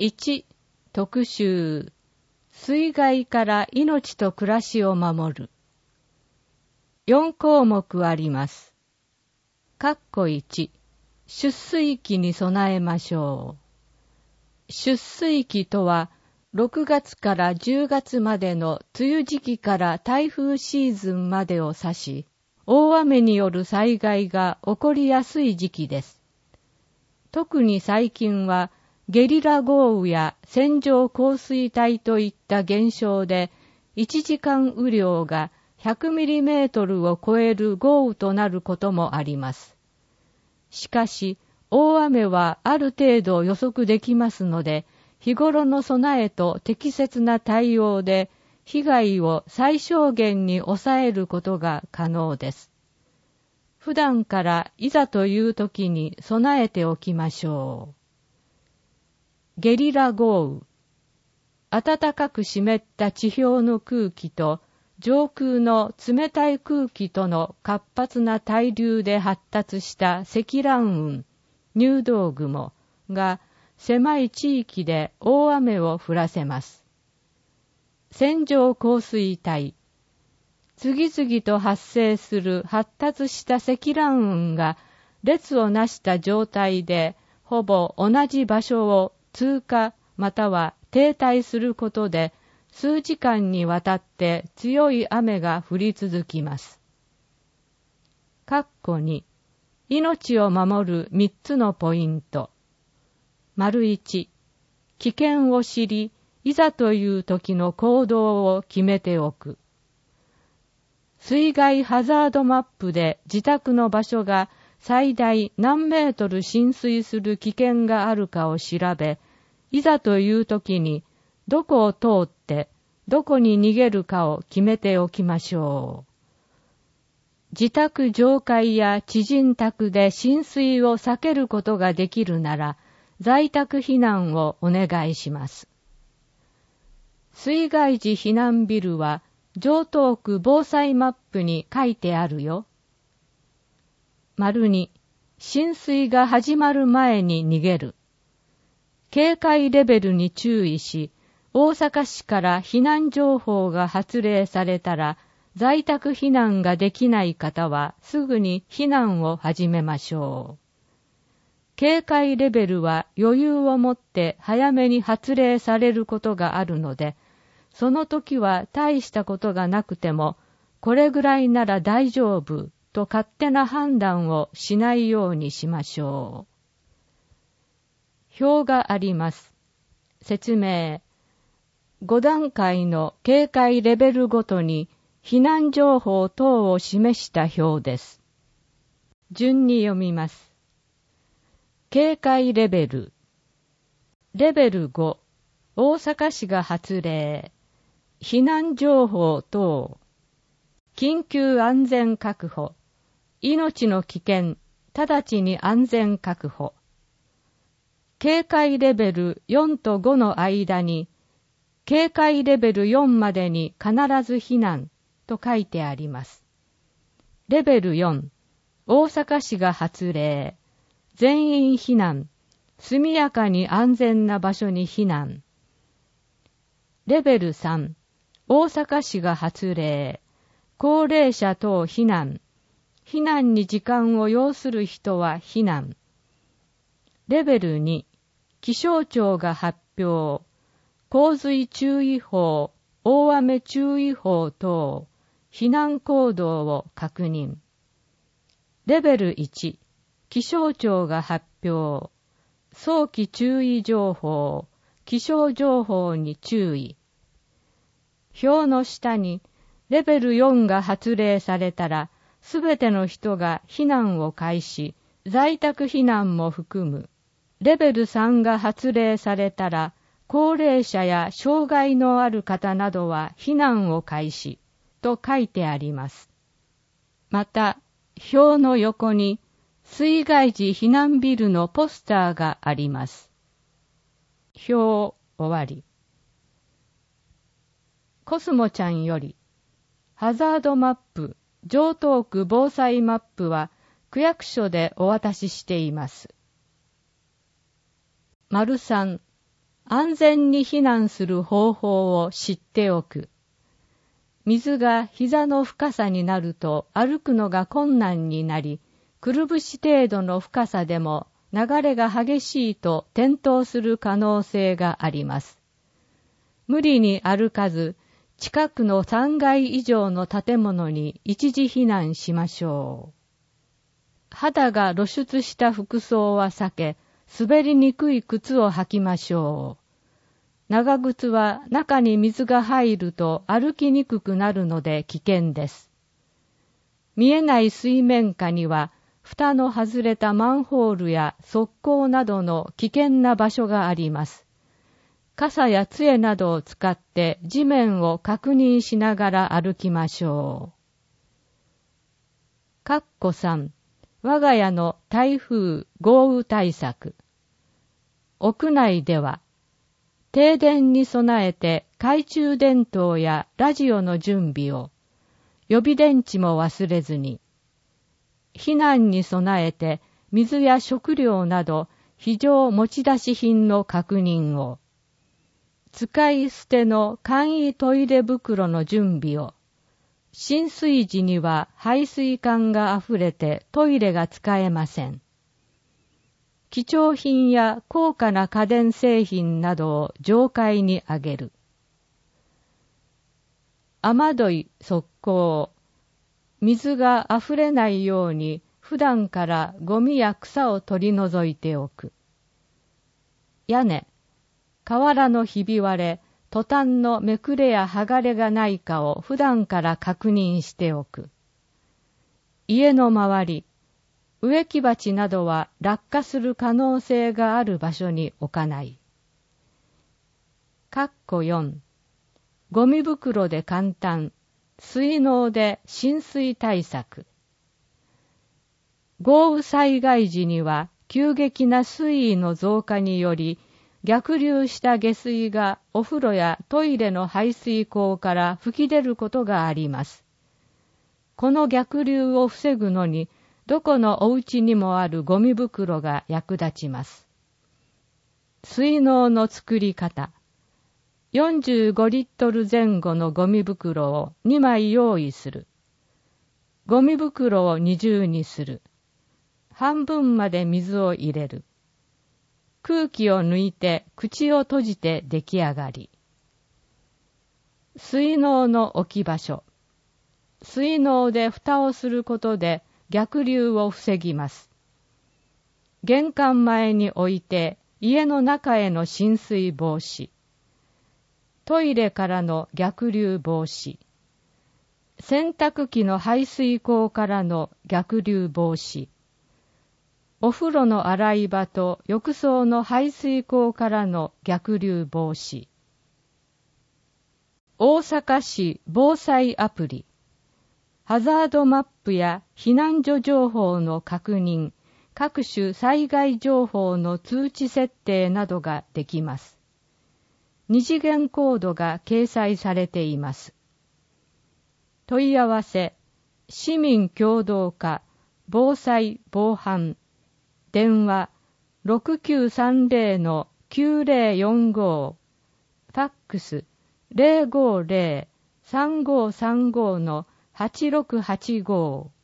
1、特集。水害から命と暮らしを守る。4項目あります。1、出水期に備えましょう。出水期とは、6月から10月までの梅雨時期から台風シーズンまでを指し、大雨による災害が起こりやすい時期です。特に最近は、ゲリラ豪雨や線状降水帯といった現象で、1時間雨量が100ミリメートルを超える豪雨となることもあります。しかし、大雨はある程度予測できますので、日頃の備えと適切な対応で、被害を最小限に抑えることが可能です。普段からいざという時に備えておきましょう。ゲリラ豪雨。暖かく湿った地表の空気と上空の冷たい空気との活発な対流で発達した積乱雲、入道雲が狭い地域で大雨を降らせます。線状降水帯。次々と発生する発達した積乱雲が列をなした状態でほぼ同じ場所を通過または停滞することで数時間にわたって強い雨が降り続きます。2、命を守る3つのポイント。1、危険を知り、いざという時の行動を決めておく。水害ハザードマップで自宅の場所が最大何メートル浸水する危険があるかを調べ、いざという時にどこを通ってどこに逃げるかを決めておきましょう。自宅上階や知人宅で浸水を避けることができるなら、在宅避難をお願いします。水害時避難ビルは城東区防災マップに書いてあるよ。2、浸水が始まる前に逃げる。警戒レベルに注意し、大阪市から避難情報が発令されたら、在宅避難ができない方はすぐに避難を始めましょう。警戒レベルは余裕を持って早めに発令されることがあるので、その時は大したことがなくても、これぐらいなら大丈夫と勝手な判断をしないようにしましょう。表があります。説明。5段階の警戒レベルごとに避難情報等を示した表です。順に読みます。警戒レベル。レベル5、大阪市が発令。避難情報等。緊急安全確保。命の危険、直ちに安全確保。警戒レベル4と5の間に、警戒レベル4までに必ず避難と書いてあります。レベル4、大阪市が発令。全員避難、速やかに安全な場所に避難。レベル3、大阪市が発令。高齢者等避難。避難に時間を要する人は避難。レベル2、気象庁が発表。洪水注意報、大雨注意報等、避難行動を確認。レベル1、気象庁が発表。早期注意情報、気象情報に注意。表の下に、レベル4が発令されたら、すべての人が避難を開始、在宅避難も含む。レベル3が発令されたら、高齢者や障害のある方などは避難を開始、と書いてあります。また、表の横に、水害時避難ビルのポスターがあります。表終わり。コスモちゃんより、ハザードマップ、城東区防災マップは区役所でお渡ししています。3、 安全に避難する方法を知っておく。水が膝の深さになると歩くのが困難になり、くるぶし程度の深さでも流れが激しいと転倒する可能性があります。無理に歩かず、近くの3階以上の建物に一時避難しましょう。肌が露出した服装は避け、滑りにくい靴を履きましょう。長靴は中に水が入ると歩きにくくなるので危険です。見えない水面下には、蓋の外れたマンホールや側溝などの危険な場所があります。傘や杖などを使って地面を確認しながら歩きましょう。3、我が家の台風・豪雨対策。屋内では、停電に備えて懐中電灯やラジオの準備を、予備電池も忘れずに、避難に備えて水や食料など非常持ち出し品の確認を、使い捨ての簡易トイレ袋の準備を、浸水時には排水管があふれてトイレが使えません。貴重品や高価な家電製品などを上階に上げる。雨どい側溝。水があふれないように普段からゴミや草を取り除いておく。屋根。瓦のひび割れ、トタンのめくれや剥がれがないかを普段から確認しておく。家の周り。植木鉢などは落下する可能性がある場所に置かない。4. ゴミ袋で簡単、水濠で浸水対策。豪雨災害時には急激な水位の増加により、逆流した下水がお風呂やトイレの排水口から吹き出ることがあります。この逆流を防ぐのに、どこのお家にもあるゴミ袋が役立ちます。水濠の作り方。45リットル前後のゴミ袋を2枚用意する。ゴミ袋を二重にする。半分まで水を入れる。空気を抜いて口を閉じて出来上がり。水濠の置き場所。水濠で蓋をすることで逆流を防ぎます。玄関前に置いて家の中への浸水防止。トイレからの逆流防止。洗濯機の排水口からの逆流防止。お風呂の洗い場と浴槽の排水口からの逆流防止。大阪市防災アプリ。ハザードマップや避難所情報の確認、各種災害情報の通知設定などができます。二次元コードが掲載されています。問い合わせ、市民協働課防災防犯電話 6930-9045 ファックス 050-3535-8685